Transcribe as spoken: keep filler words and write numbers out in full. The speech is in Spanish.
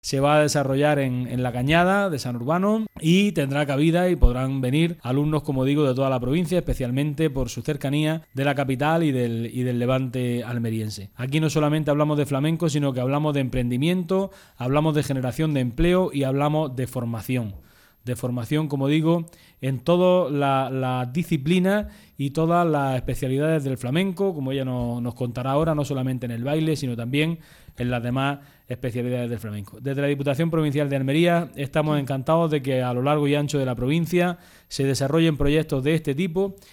se va a desarrollar en, en La Cañada de San Urbano y tendrá cabida y podrán venir alumnos, como digo, de toda la provincia, especialmente por su cercanía de la capital y del, y del levante almeriense. Aquí no solamente hablamos de flamenco, sino que hablamos de emprendimiento, hablamos de generación de empleo y hablamos de formación. De formación, como digo, en todas las la disciplinas y todas las especialidades del flamenco, como ella nos, nos contará ahora, no solamente en el baile, sino también en las demás especialidades del flamenco. Desde la Diputación Provincial de Almería estamos encantados de que a lo largo y ancho de la provincia se desarrollen proyectos de este tipo